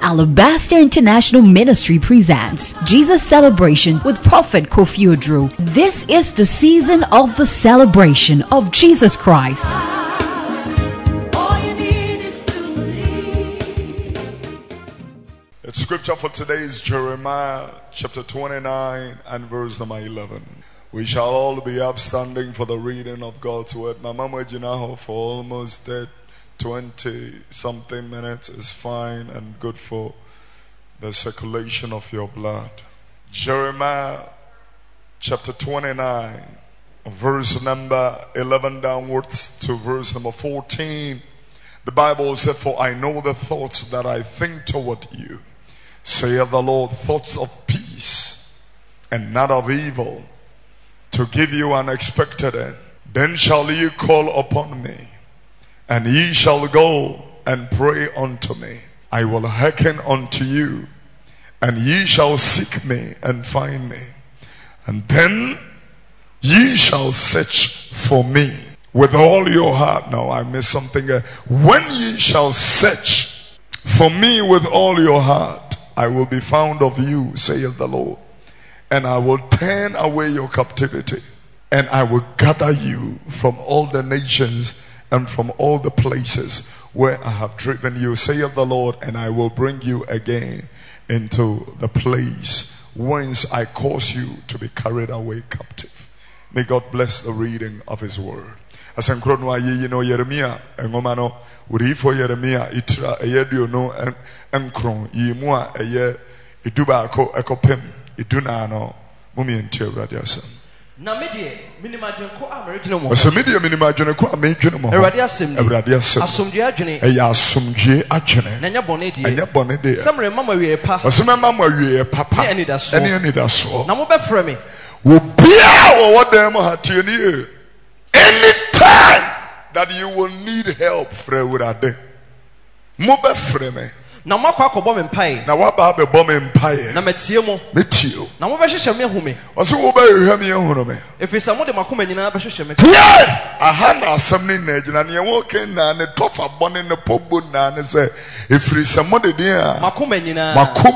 Alabaster International Ministry presents Jesus Celebration with Prophet Kofi Oduro. This is the season of the celebration of Jesus Christ. The scripture for today is Jeremiah chapter 29 and verse number 11. We shall all be upstanding for the reading of God's word. My mama Jinaho for almost 20 something minutes is fine and good for the circulation of your blood. Jeremiah chapter 29 verse number 11 downwards to verse number 14. The Bible said, "For I know the thoughts that I think toward you, saith the Lord, thoughts of peace and not of evil, to give you an expected end. Then shall ye call upon me, and ye shall go and pray unto me. I will hearken unto you, and ye shall seek me and find me. And then ye shall search for me with all your heart." Now I missed something. When ye shall search for me with all your heart, I will be found of you, saith the Lord. And I will turn away your captivity, and I will gather you from all the nations and from all the places where I have driven you, saith the Lord, and I will bring you again into the place whence I caused you to be carried away captive. May God bless the reading of his word. Asankro no ayi no Yeremia engoma no wuri for Yeremia itra eyedio no enkron yimu a eye eduba ko ekopem eduna no mumi enti awrade asem na medie minimadwenko ameredwene mo so medie minimadwenko amedwene mo awrade asem asomdwe adwene eya asomdwe adwene na nya bone die enya bone die samre mama wie pa osema wie papa ene anidaso na mo befre me obia wo dem ha tie ni anytime that you will need help, frewurade mo be frɛ me na mo akɔ akɔbɔ me mpae na waba be bɔ me mpae na metie mo metio na mo bɛhyehyɛ me hu me ɔse wo ba hwehwɛ me ehunu me efisa mo de makoma nyina bɛhyehyɛ me aha na asɛm ne na gyina ne wo ken na ne tofa bɔne ne pobo na ne sɛ efirisa mo de den a makoma nyina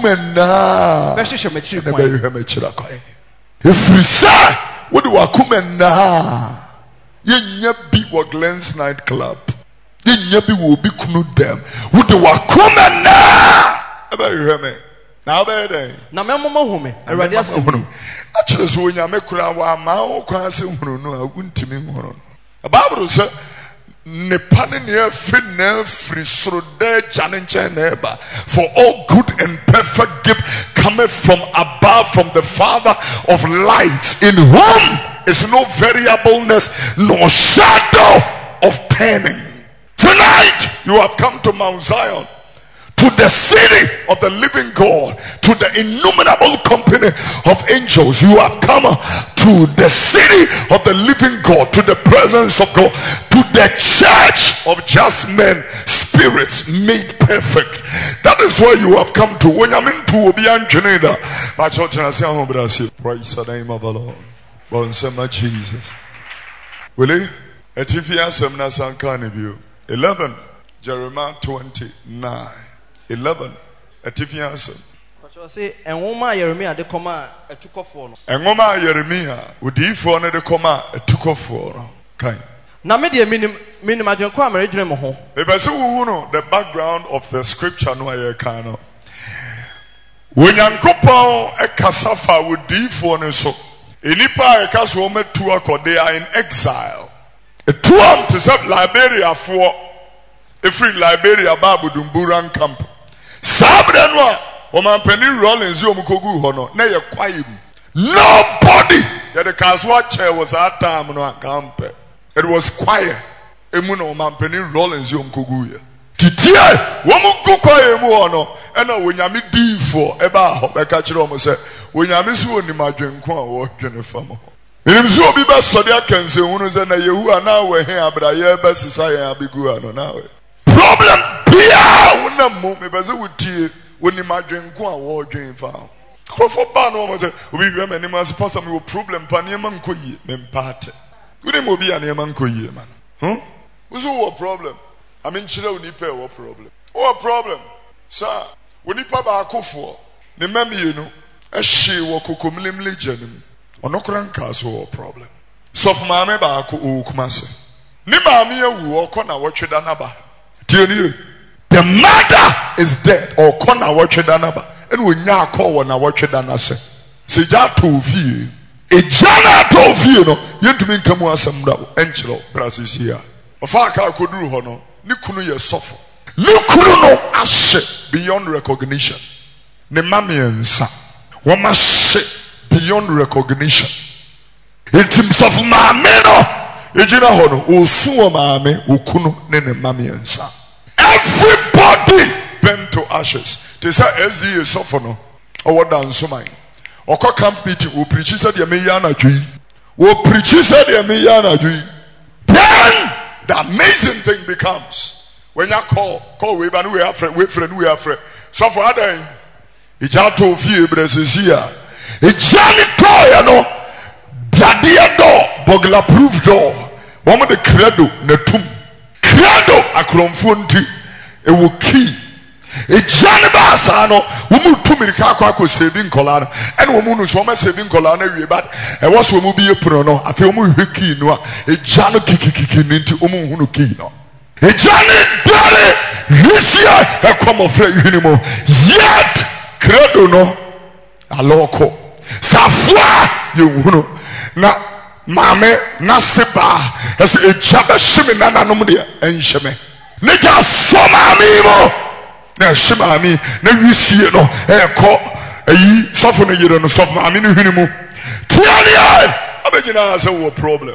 bɛhyehyɛ me kyiri kwan bɛhwehwɛ me kyiri kwan efirisa wo de wakoma na yenya bi wo Glens night club yenya bi wo bi kunu dem wo de wakoma na aba hwehwɛ me na aba dey na memoma hu me awrade asem actually so nyame kura wa ma wo kwa se hunu no a wuntimi hunu no the Bible say ne pane ne afri na afri soro da jane nchen na eba, for all good and perfect gift cometh from above, from the Father of lights, in whom is no variableness nor shadow of turning. Tonight you have come to Mount Zion, to the city of the living God, to the innumerable company of angels. You have come to the city of the living God, to the presence of God, to the church of just men, spirits made perfect. That is where you have come to. Praise the name of the Lord. Jesus. Willie, Etifia Semna Sankanibio 11 Jeremiah 29 11 Etifia Sem. Say enwoma Yeremia de koma etukofo no. Enwoma Yeremia udifo ne de koma etukofo no. Kan. Na me de minim adwenko ameredwene mo ho. Ebese wo no the background of the scripture no aye kan no. Wonyankopon ekasafa udifo ne so. Enipa ekaso metu akode, they are in exile. Etuam to serve Liberia for free Liberia Babudumburan camp. Sabre no Omampeni Rollins yomukogu hono na ye kwai mu. Nobody. The Kaswa chair was that time no camp. It was quiet. Emu no Omampeni Rollins yomukogu ye. Titie womuku kwae mu hono ena wonyame difo eba ho beka kire omo se wonyame so onimadwenko a wo dwene fam ho. Enim so obi ba sode akanse hunu se na yehu ana we he abraye ba sisa ye abegu ano na we. Problem bia wona mo me be se wutie onimadwenko a wo dwen fam. Krofo ba no mo se obi hwe me nim as pastor me wo problem pa ne man koyi me mpate. Woni mo bi ane man koyi man. Wo so wo problem. I mean, children need pay what problem? What problem? Sir, Wonipa baakofo ne mamienu ehye wo kokomlimli gyanim onokora nka so problem sof maame baako okumase ne maame awu okona wotweda naba tieni the mother is dead okona wotweda naba ene wonya akọ na wotweda nase se ja to fie ejana to fie no yentumi nkamu asem da enkyero brasisia ofa ka akoduru ho no ne kunu ye sofo ne kunu no ahye beyond recognition ne mame ensa woma hye beyond recognition etim sofo maame no ejina ho no osu o maame okunu ne mame ensa everybody bent to ashes they say SDA sofo no owo danso man oko camp meeting o preach said ye meya na dwi o preach said ye meya na dwi then the amazing thing becomes when you call we ban we are friend so for other ija to fie bresesia ija to no bladia door burglar proof door one the credo na tum credo akromfo nti e wo key ejane ba sa no wo mu tumirika akwa saving kola no ene wo mu no so ma saving kola na wie but e wo so mu bi epuno no afi wo mu hwe key no a ejane kikikiki nti wo mu hunu key no ejane dare risia e come of hwinimo yet credo no aloko safwa ye hunu na mame na seba ese ejabe shimi nananom de enhyeme ne ja so mame mo na shimami na wisie no eko ayi sofo no yire no sofo mami no hwinimu tiani ai abegina say what problem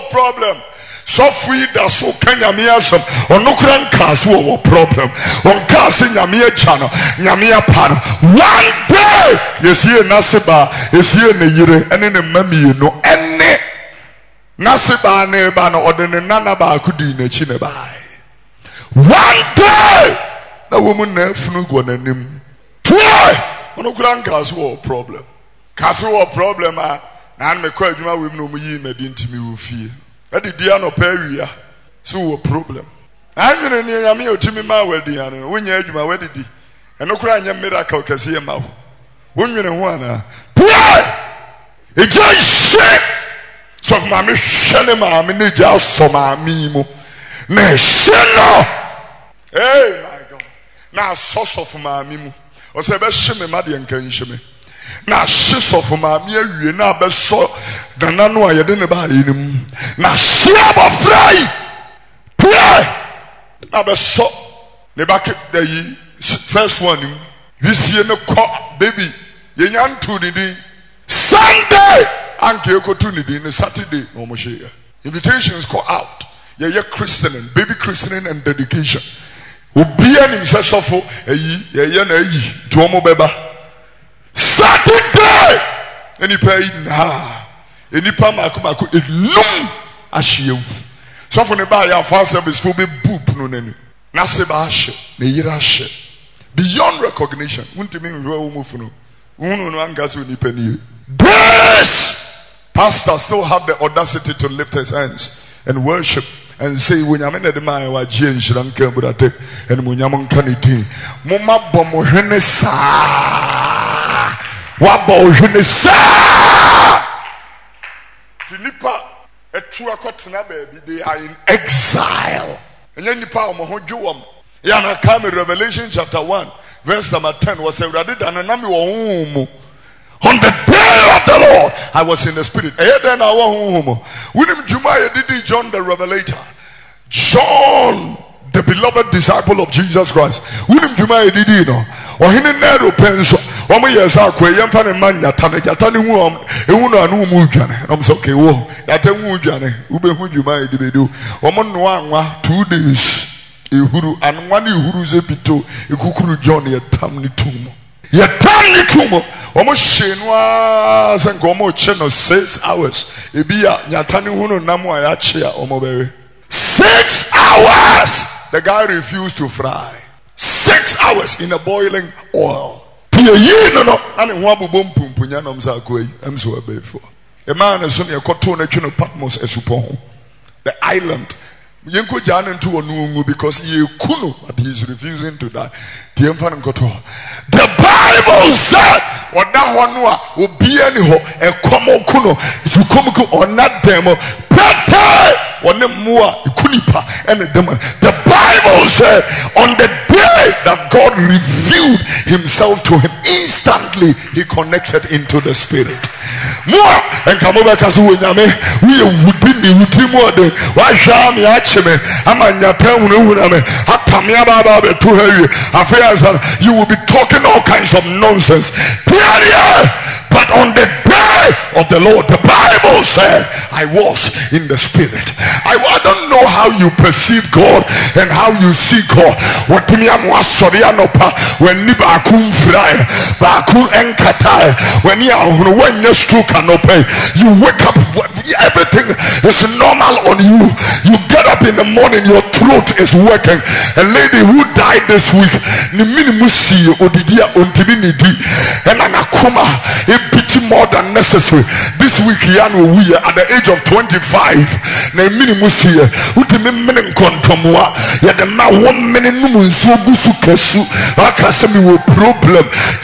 sofo yi da so kanyame asem onokura nka so what problem on ka se nyame acha no nyame apa no one day yesie naseba yesie ne yire ene ne mami no ene naseba ne ba no odene nana ba akudi na chi ne bai one day na woman na funu go nanim try ono kura nka so problem na an me kwa adwuma wem no mu yi medi ntimi wo fie ade dia no pa awia so wo problem anwene ne nyame otimi ma wadi ane wonya adwuma wadi di eno kura anya miracle kase ye ma wo wonwene ho ana try eja she so ma me hwele ma me ne ja so ma mi mu na she no hey na source of maami mu o se be hye me ma de nkan hye me na hye sof maami awie na be so dana no ayede ne ba yinim na hye abofrai pray na be so ne ba ke da yi first one nim wisie ne ko baby ye nyantu ni din Sunday anke ekotu ni din Saturday no mo hye invitations go out ye christening baby christening and dedication obia nim sesofo ayi ye na ayi to mo beba Saturday enipa yi na enipa mako enum ahyewu sofo ne ba ya fa service fo be boop no nani na se ba ahye na yira ahye beyond recognition untimi nhwe wo mufu no unu no anga se onipa ni this pastor still have the audacity to lift his hands and worship and say when you na de man wa gie nhira nka burate en mo nyam nka ne din mo mabọ mo hwene sa wa bọ hwene sa tinipa etu akotena baabi they are in exile enya nipa mo ho dwom ya na come Revelation chapter 1 verse number 10 was everade dananami wo humu on the day of the Lord I was in the spirit. Then I was William Jumaya did John the Revelator. John, the beloved disciple of Jesus Christ. William Jumaya did or he never penso. One years are young fan man yatani wom, a woman anu mujan. I'm so okay. Whoa, that a mujane, Ube Jumaya did do. Woman 2 days. Ihuru and one Ihuru's epito, Ikukuru John, a tamni tumor. Ye tamni tumo omo hyenwa se nkomo cheno 6 hours ebia nyatani hunu namu ayache a omo bewe 6 hours the guy refused to fry 6 hours in a boiling oil pie yi no no na ne ho abobom pumpunya nom sa akoi emso abefo e man so ne ekoto na tweno Patmos esupon the island Yenko Jan into Onungu because ye kuno, but he's refusing to die. The Bible said, what that one will be anyhow, a common kuno, if you come on that demo, one more kunipa and the demon. The Bible said, on the day that God revealed himself to him, instantly he connected into the spirit. More and come over because we would be the more than why shall me actually I'm on your tongue to her affairs. You will be talking all kinds of nonsense. But on the day of the Lord, the Bible said, I was in the spirit. I don't know how you perceive God and how you see God. When you wake up, everything is normal on you. You get up in the morning, your throat is working. A lady who died this week, more than necessary. This week, we at the age of 25. Problem.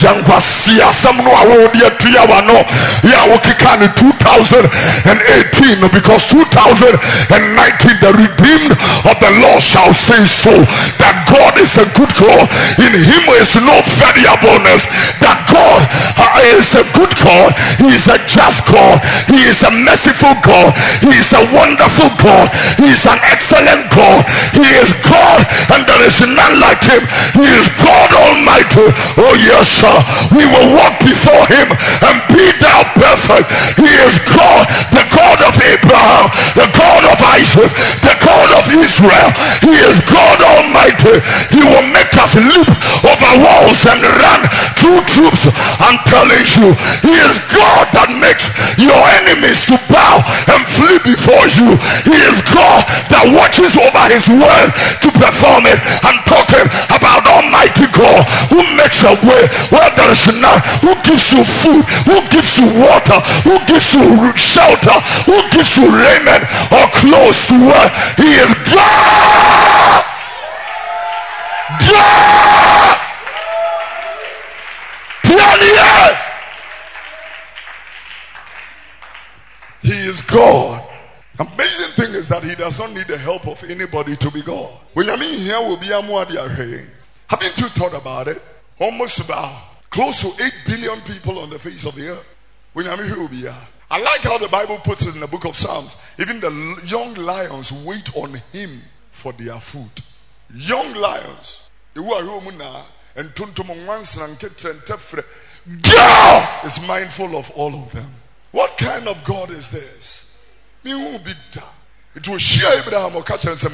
2018 because 2019 the redeemed of the Lord shall say so, that God is a good God. In him is no variableness. That God is a good God. He is a just God. He is a merciful God. He is a wonderful God. He is an excellent God. He is God and there is none like him. He is God Almighty. Oh yes, sir. We will walk before him and be thou perfect. He is God, the God of Abraham, the God of Isaac, the God of Israel. He is God Almighty. He will make us leap over walls and run through troops. I'm telling you, he is God that makes your enemies to bow and flee before you. He is God that watches over his word to perform it. I'm talking about Almighty God who makes a way where there is none, who gives you food, who gives you water, who gives you shelter, who gives you raiment or clothes to wear. He is God. God. He is God. Amazing thing is that he does not need the help of anybody to be God. When I mean here will be a more. Haven't you thought about it? Almost about close to 8 billion people on the face of the earth. When I mean here will be I like how the Bible puts it in the book of Psalms. Even the young lions wait on him for their food. Young lions. And God is mindful of all of them. What kind of God is this? It will share Abraham or catch and say,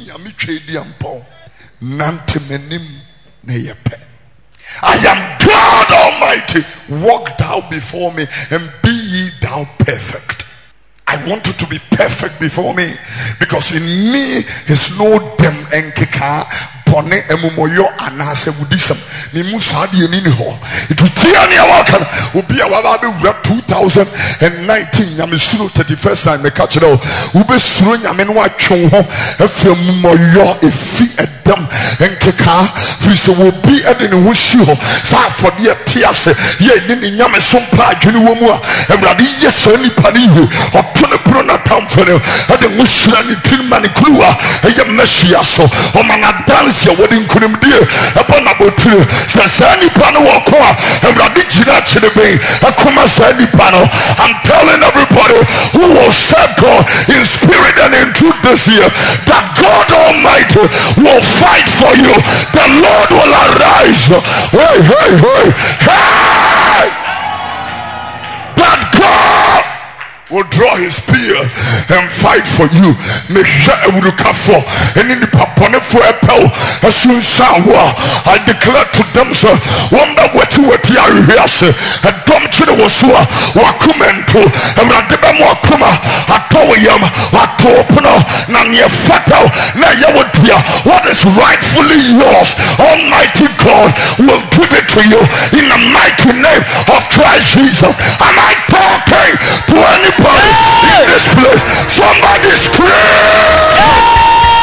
I am God Almighty. Walk thou before me and be ye thou perfect. I want you to be perfect before me, because in me is no dem enkeka bone emumoyo anase budism me musadi enini ho it will tear me awakan obi awaba be 2019 nyamesuro 31st time me catch it all ube suro nyame no atwon ho afra mumoyo efi edam enkeka fi so obi edene ho shi ho sa for de tiase ye ni nyame so mpa adwene wo mu a ewrade yeso nipa ni hu otono pro na tamfere ade musura ni tinma ni kruwa eye mashia so o mana dance your wedding kunim die upon abotire sasani pano wakoa ewrade jira chirebe akoma sani pano. I'm telling everybody who will serve God in spirit and in truth this year that God Almighty will fight for you. The Lord will arise. Hey, hey, hey, hey! That God will draw his spear and fight for you. Make sure I will look for and in the papone for a pell as soon as I declare to them, sir, wonder what you were here, sir. A dumb children was wakumento and Radeba Wakuma, a toyam, a topano, Nanya Fatal, Nayawatia. What is rightfully yours, Almighty God will give it to you in the mighty name of Christ Jesus. Am I talking to anybody in this place? Somebody scream!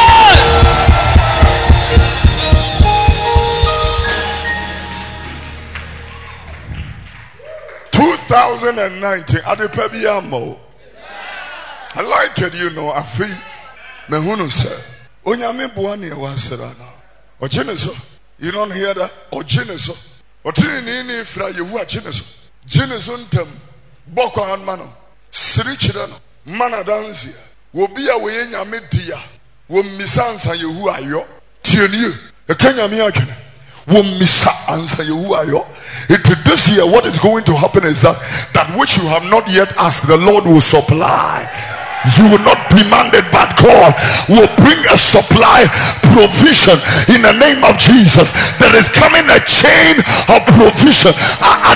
2019 adepabiyamo. I like it, you know. I feel mehunu sir. Onyame buani wasirana. Ojeneso. You don't hear that? Ojeneso. Otini nini fra yehu ajeneso. Jeneso ntem boko hanmano. Sirichirano. Mana danzia. Wobia we nyame dia. Wo misansa yehu ayo. Tieni. E kenya mi akene. Wo misa answer yehu ayo. This year what is going to happen is that which you have not yet asked, the Lord will supply. You will not demand it, but God will bring a supply provision in the name of Jesus. There is coming a chain of provision. Now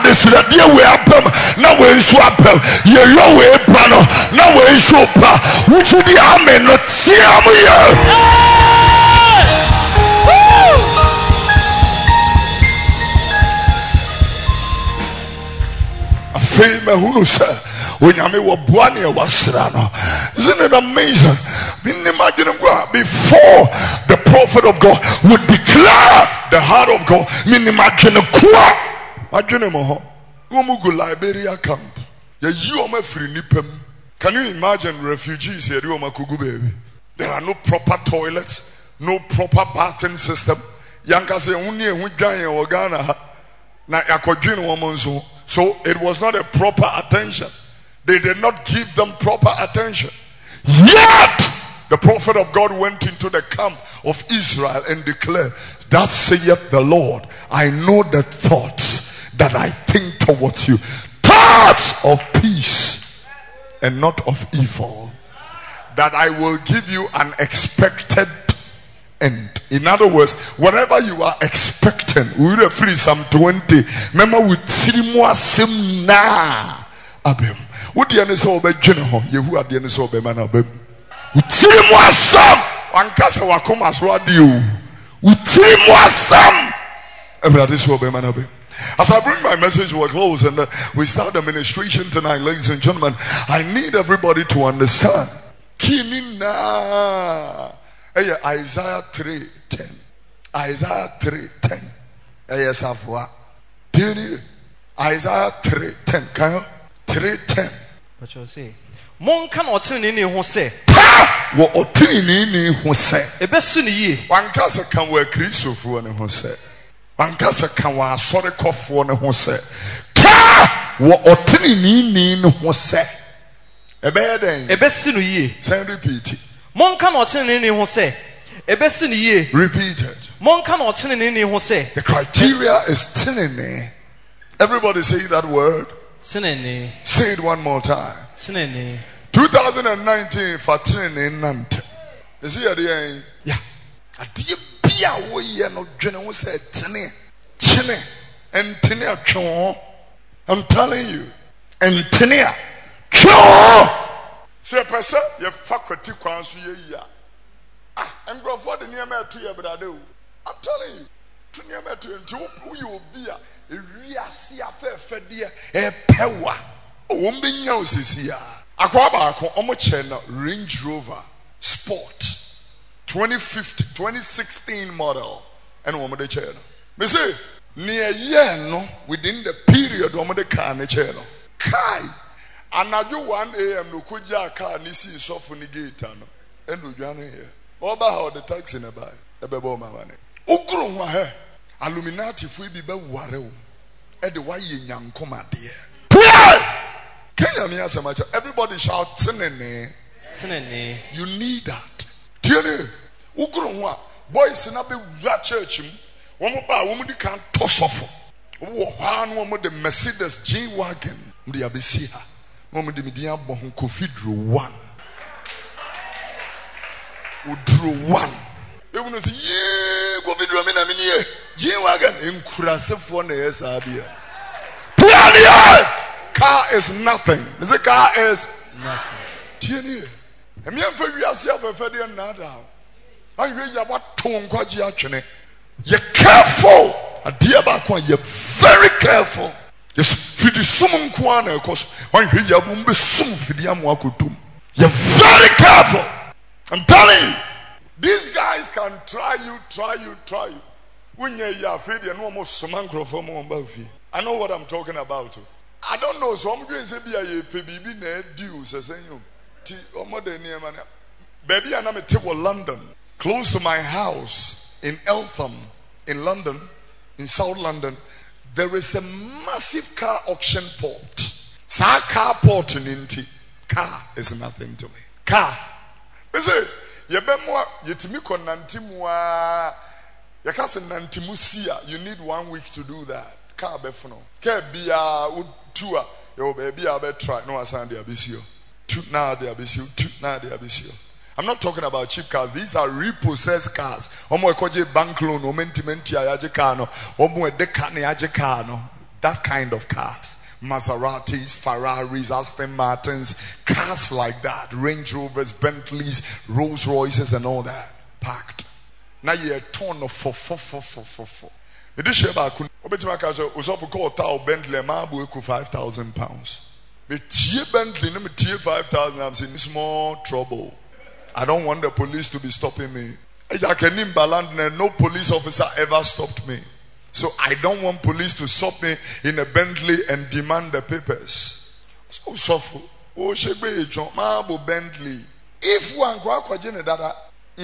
we swap yellow way panel. Now we swap which the amen not see isn't it amazing? Before the prophet of God would declare the heart of God, Liberia camp. Can you imagine refugees here? There are no proper toilets, no proper bathing system. So it was not a proper attention. They did not give them proper attention. Yet the prophet of God went into the camp of Israel and declared, "Thus saith the Lord, I know the thoughts that I think towards you, thoughts of peace and not of evil, that I will give you an expected end." In other words, whatever you are expecting, we read free Psalm 20. Remember with Sirimwa Simna Abem. What the end is over General? You are the end is over Manabem. With Sirimwa Sam, one castle Wakomas Radio. With Sirimwa Sam, everybody is over Manabem. As I bring my message to a close and we start the ministration tonight, ladies and gentlemen, I need everybody to understand. Kinina. Isaiah 3:10. Isaiah 3:10. Yes, Afua. Isaiah 3:10. Can you? 3:10. What you say? Mon kan otini ni ho se. Wo otini ni ho se. Ebesu ni yi. Wankasa kan wa Kristofo ne ho se. Wankasa kan wa asore kofo ne ho se. Wo otini ni ho se. Ebe den. Ebesu ni yi. Say repeat. Repeated. The criteria is tinene. Everybody say that word. Say it one more time. 2019 for tinene nante. Is he at the end? Yeah. Adi bia wo ye no dwene wo say tine. Chine and tine atwo. I'm telling you. And tine atwo. Say a person, you faculty quans ye ya. I'm going for the near me to your brother. I'm telling you, to near me to who you will be a real see a fair fedia, a pewa. Oh, woman knows is here. Aquaba, Omochena Range Rover Sport 2016 model, and woman the channel. Me say, near year no, within the period, woman the car, the channel. Kai. And I do 1 a.m. no kuja car nisi so funny gate and we join here. Oba how the taxi in a buy a bebo mamane. Ugro wa he Illuminati fu bi be ware o. E de wa ye nyankoma de. Kenya me as much. Everybody shout tinene. Tinene. You need that. Tiene. Ugro wa boys na be wura church mu. Womo ba womo di kan tosofo. Wo hwa no womo the Mercedes G-Wagon. Mdi abesi ha. Moment the media bon Kofi drew one. We drew one. Even say, yeah, Kofi drew me na mini ye. G-Wagon in Kurasefo na yesabia. Car is nothing. The car is nothing. Tieni. And me am for you yourself a fedi nada. I read about ton kwaji atwene. You're careful. A dear back one, you're very careful. Yes, fidi sumun kwana because when you have be sum fidi amwakutum. You're very careful. I'm telling you, these guys can try you. When you're fidi and almost sumankro from Mombafi. I know what I'm talking about. I don't know. So I'm going to say, baby, na due. Say, you, baby, I'm at London, close to my house in Eltham, in London, in South London. There is a massive car auction port. Sa car port in Inti. Car is nothing to me. Car. You say, yebemwa yetimiko nantimwa. Yakase nantimusia. You need 1 week to do that. Car befuno. Ke biya utua. Yo baby abe try. No asandi abisio. Tu na de abisio. Tu na de abisio. I'm not talking about cheap cars. These are repossessed cars. Omo ekoje bank loan, omentimenti ayaje car no. Omo edekane ayaje car no. That kind of cars. Maseratis, Ferraris, Aston Martins, cars like that. Range Rovers, Bentleys, Rolls Royces and all that. Packed. Now you're a ton of four. It is about Obetimaka was of a call Tao Bentley, Mabu £5,000. But T Bentley, no T 5,000, I'm in small trouble. I don't want the police to be stopping me. No police officer ever stopped me. So I don't want police to stop me in a Bentley and demand the papers. So suffer. Oh, Shebe John Mabu Bentley. If one kwajene dada,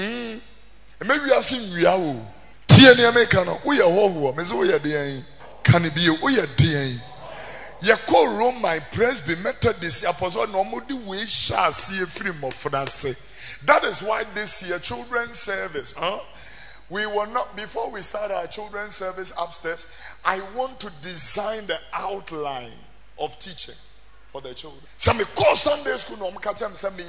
maybe I sing Riao. Tiani Americano, we are who Mezo ya DA. Can it be we are DA? Yako Rome, my Presby Methodist Apostle, normally we shall see a free more for that say. That is why this year children's service, we will not, before we start our children's service upstairs, I want to design the outline of teaching for the children. Some call Sunday school no catch them some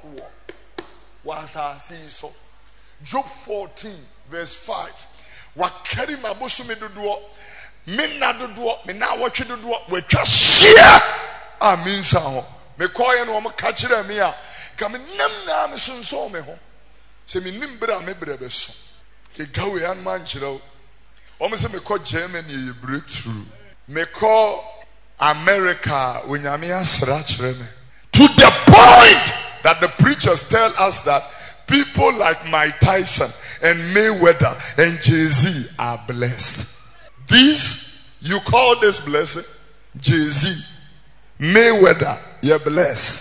was I see so. Job 14 verse 5. What carry my bosom do minna do me now what you do we just share. I mean so me call you no catch them here. Come nam na me sunso me ho. Se me nimbra me brebeso. Ke gawe an man chiro. O me se me call Germany breakthrough. Me call America unyame asra chire me. To the point that the preachers tell us that people like Mike Tyson and Mayweather and Jay-Z are blessed. These, you call this blessing? Jay-Z, Mayweather, you're blessed.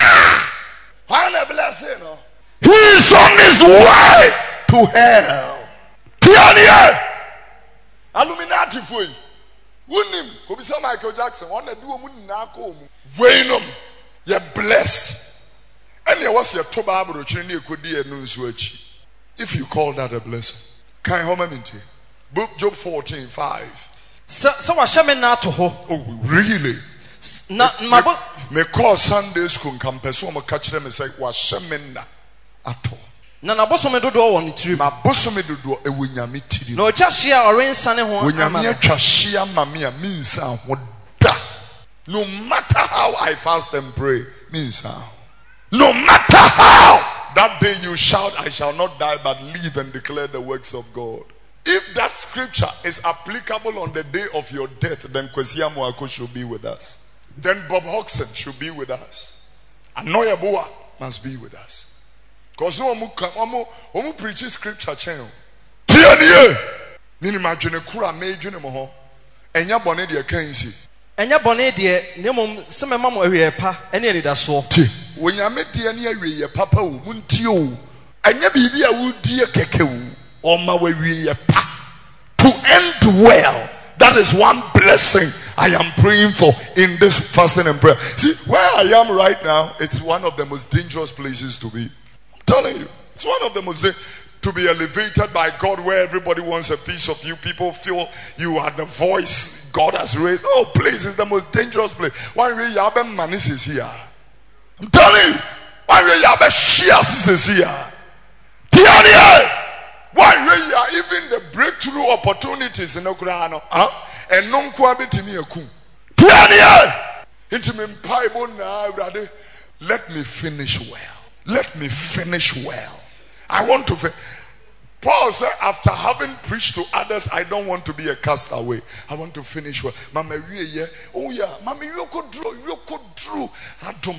Why not blessing? No? He is on his way to hell. Tiania, Illuminati for you. Wouldn't him? Could be some Michael Jackson. One that do a moon now come. Wainum, you're blessed. And there was your Toba Abrochini could be a news. If you call that a blessing, can you hold me into book Job 14:5? So I shall not to ho. Oh, really? Me call Sunday school campus. So I'm catch them and say, "Was shamena at all." Nana bosome do on trip. Ma bosome do e wunyame tiri. No chashia orange sane ho. Wunyame chashia mamia means da. No matter how I fast and pray, means no matter how that day you shout, I shall not die but live and declare the works of God. If that scripture is applicable on the day of your death, then Kwesi Amoako should be with us. Then Bob Hodgson should be with us. Anoya Boa must be with us. Because no one preaches scripture channel. Tianie! Nini majune kura mejune moho. Enya bone de kansi. Enya bone de nemom seme mamo awie pa ene eri da so. Ti. Wonyame de ene awie papa wo muntie o. Enya bibi a wudie keke wo. Oma wawie pa. To end well. That is one blessing I am praying for in this fasting and prayer. See, where I am right now, it's one of the most dangerous places to be. I'm telling you, it's one of the most to be elevated by God, where everybody wants a piece of you. People feel you are the voice God has raised. Oh, please, it's the most dangerous place. Why really Yabe Manis is here? I'm telling you, why really Yabe Shias is here? Tiania! Why really even the breakthrough opportunities in Okrano? And non quabitini a kum. Tiania! Into me Bible now, brother. Let me finish well. Let me finish well. I want to Paul said, after having preached to others, I don't want to be a castaway. I want to finish well. Mama, oh yeah, Mama, you could draw, Adam,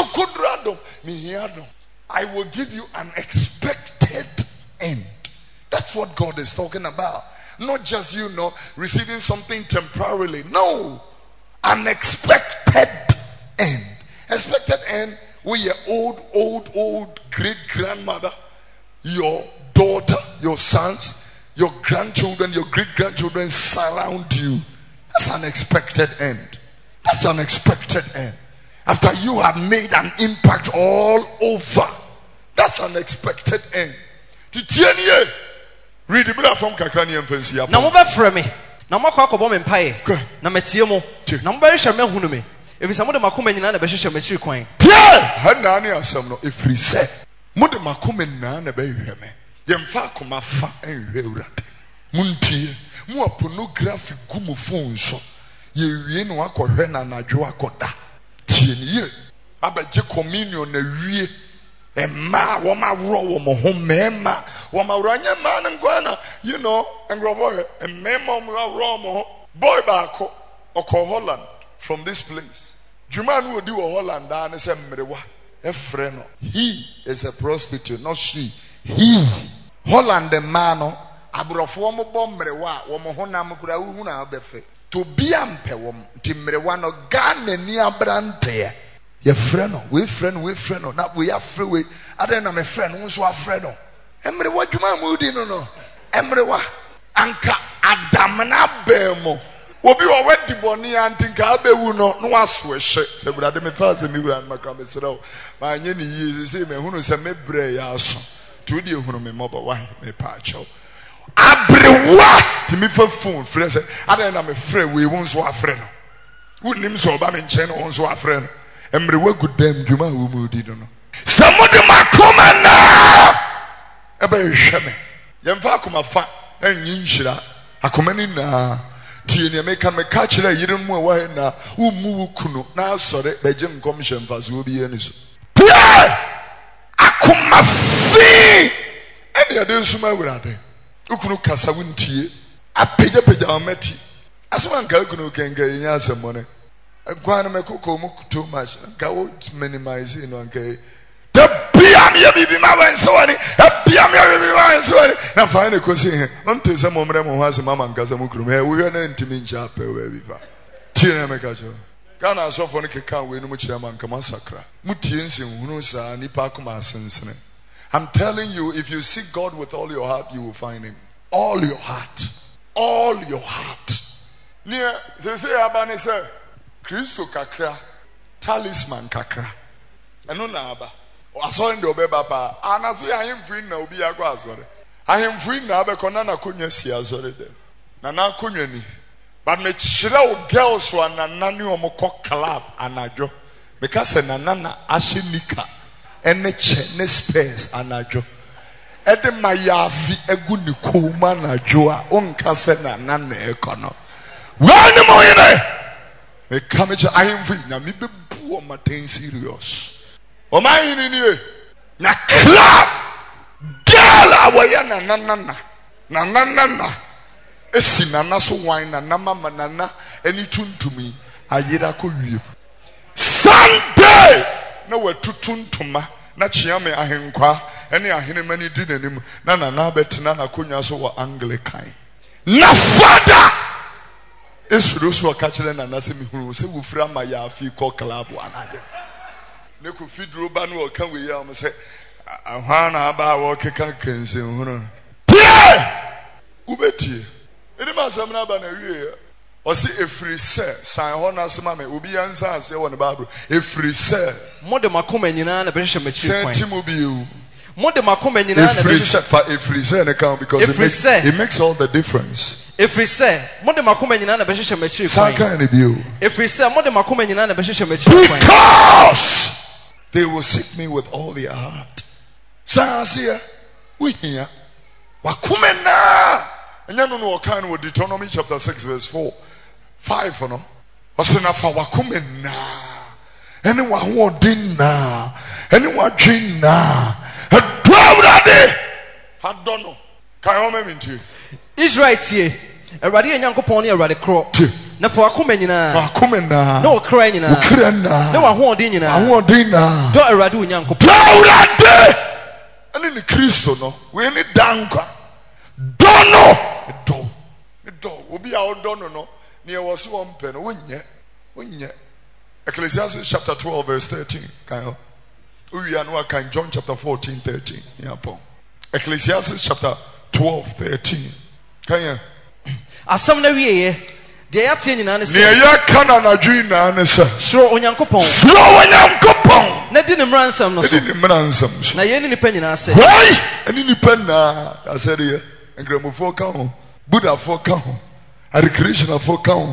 I will give you an expected end. That's what God is talking about. Not just, receiving something temporarily. No. Unexpected end. Expected end where your old great grandmother, your daughter, your sons, your grandchildren, your great grandchildren surround you. That's an expected end. That's an expected end. After you have made an impact all over, that's an expected end. Read the Bible from Kakrani and Fancy. Now, over from me. Now, my cock of woman pie. Now, Metiamo. Number shall me who me. If it's some of the Macumen and the Bishop Monsieur Coin. Hanania, some if we say, Mother Macumen, Nana, baby, Yam Fakuma fa and Rewrat. Munti, more pornographic gumophones. Ye no ako hwena na dwo akoda tie ye abaje communion na wie emma wo ma wro wo mo ho mema wo ma wro anya ma na nkwana you know engrovo emma mo wro mo boy baako oko Holland from this place juma no odi wo Holland na se mrewa e frɛ no he is a prostitute not she he Holland man no abrofo mo bɔ mrewa wo mo ho na mo kura hu na obefe to be ampewom timrewa no Ghana ni abrante ye freno we freno na we afre we aden na me freno nso afre no emrewa dwuma mudi no emrewa anka adam na bemo obi wo wedi boni antinka abewu no waso ehye se brade me fa se mi wura maka me srew ma anye ni yi se me hunu se me bre ya so to di hunu me mobo wa me pa cho abrewa timi fa phone frɛ sɛ ada na me frɛ we won so afrɛ no wonim so ba me nkyɛn no won so afrɛ no emrewa gudam dwuma wo mu di no samode makoma na ebe hwɛ me yɛmfa akoma fa anyi nhyira akoma ni na tie ne me ka kyerɛ yire mu a wa na wo mu wo kunu na asɔre begye nkom hyɛmfa so obi ani so akoma fi ɛne ade nsuma awurade ukunu kasa wuntie apegya amati asoma nka ukunu kenga nya asemone nkwa na mekoko mu too much nka wo minimize no nka the biam ye bibi ma wensoni biam ye bibi ma wensoni na fa ne kosi he onte se mo mre mo ho asema man kasa mu kunu he wo hwe na ntimi ncha pa we bi fa tie na meka cho kana asofo ne keka we no mu kire man kama sakra mutie nsen hunu sa nipa akoma asensene. I'm telling you, if you seek God with all your heart, you will find him. All your heart. All your heart. Near, they say, Abane say, Kristo kakra, talisman kakra. Eno na aba. Asore ndi obeba pa. Anaso ya him free na obi akwa asore. Ahim free na abe kona na kunwa si asore dem. Na na kunwa ni. But me chira o girls wa na nani omoko club anajo. Because na nana ashe nika. Eneche ne space anajo ede mayafi egu ni kuma anajo a onka se na na ekono wani mo yene e kamecha ahimfi na mi bebu o maten serious o man ni na club girl awaya na esi na so wine na mama na eni tuntumi ayira ko wie Sunday na watutuntuma na chiame ahenkwa ene ahene mani di nanim na na betina na konya so wa Anglican na fada esuro so ka kire na na se mihuru se wufira ma ya afi ko club anade ne ku fidro ba no ka we ya mo se ahwa na aba wo keka kanse hunu ubeti ene ma sam na ba na wie o si efiri se san ho na asema me obi ansa ase wo ne Bible efiri se mode makoma nyina na behye machiri kwan sentimo biu mode makoma nyina na efiri se ne kan because it makes all the difference efiri se mode makoma nyina na behye machiri kwan saka ne biu efiri se mode makoma nyina na behye machiri kwan because they will seek me with all their heart sasia we here wakumena enya no kan wo Deuteronomy chapter 6 verse 5 no osena fa wakumena ene wa ho dinna ene wa dwina adwawrade fa dono kan o meminti Israel tie Awurade Nyankopɔn ne Awurade kro na fa wakoma nyina na okra nyina na wa ho din nyina do Awurade Nyankopɔn Awurade ene ni Kristo no we ni dankwa dono do obi a odono no ne e wo so ompe no wonye Ecclesiastes chapter 12 verse 13. We are now in John chapter 14 13. Ecclesiastes chapter 12 13. Can you? Asam na wiye de ya tie nyina ne se. Ne ya kana na dwi na ne se. Sro onyankopon. Sro onyankopon. Na di ne mransam no so. Na di ne mransam so. Na ye ni nipa nyina se. Why? Ani nipa na asere ye. Engramofo ka ho. Buddha fo ka ho. Recreational fo ka ho.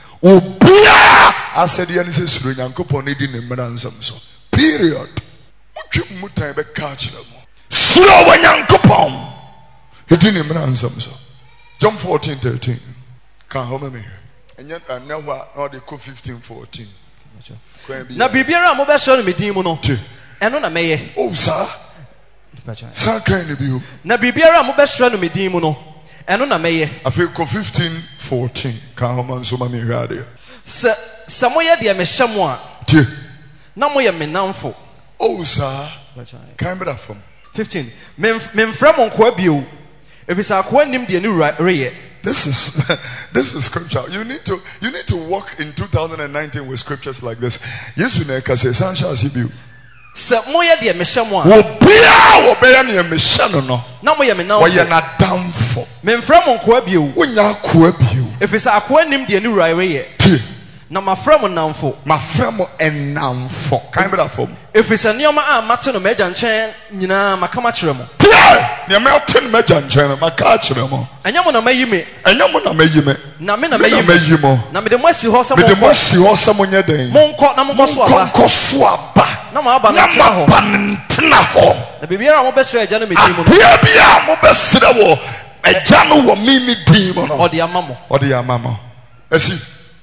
Obia asere ye ni se sro onyankopon ne di ne mransam so. Period. Mutwe mutan be ka kire mo. Sro onyankopon. He di ne mransam so. John 14 13. Can hold me here. And yet I never or they go 15 14. Na bibiara mo be so no medin mu no. Eno na meye. Oh sir. Sir can be you. Na bibiara mo be so no medin mu no. Eno na meye. I feel go 15 14. Can hold man so me here. Sa moye de me hyam a. Na moye me namfo. Oh sir. Can be that from 15. Memfra mo nko abio. Efisa ko anim de ni reye. This is scripture. You need to walk in 2019 with scriptures like this. Yes, you can say sunshine sibiu. Se moye de me hyam a. Obia ne me hyam no. Na moye me namfo. Wo ye na damfo. Memfra mo nko abio. Wonya ko abio. Efisa ko anim de ni reye. Na mafra mo namfo. Mafra mo enamfo. Kan be that form. Efisa nioma a mate no meja nchen nyina makama kire mo. Ne ma ten meja nchen maka kire mo. Anyamo na mayime. Anyamo na mayime. Na me na mayimo. Na me de mo asi ho sa mo. Me de mo asi ho sa mo nyeden. Monko na monko so aba. Monko so aba. Na ma aba na ntena ho. Na bibiara mo besre agya no medin mo. Bia mo besre wo. Agya no wo mi din mo no. Odi amamo. Odi amamo. Esi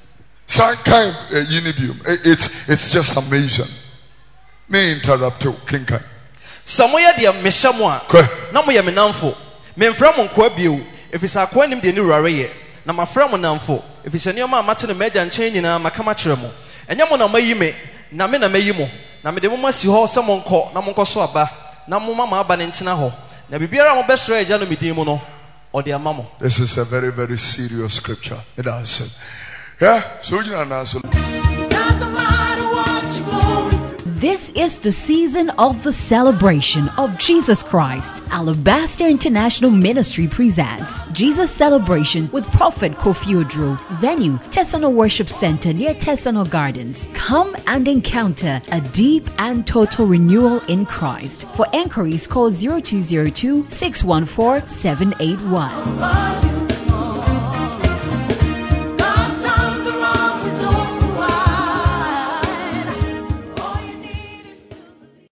kind unibium. It's just amazing. Me interrupt you, King Kai. Samoya de me hyam a. Na mo ye me namfo. Me mfra mo nko abio. Efisa ko anim de ni rareye. Na mafra mo namfo. Efisa nioma amate no meja nchen nyina makama kire mo. Enya mo na mayime. Na me na mayimo. Na me de mo masi ho se mo nko na mo nko so aba. Na mo mama aba ne ntena ho. Na bibiara mo besra agya no medin mu no. Odi amamo. This is a very, very serious scripture. It has said. Yeah, so you know. This is the season of the celebration of Jesus Christ. Alabaster International Ministry presents Jesus Celebration with Prophet Kofi Odro. Venue, Tesano Worship Center near Tesano Gardens. Come and encounter a deep and total renewal in Christ. For enquiries, call 0202 614 781.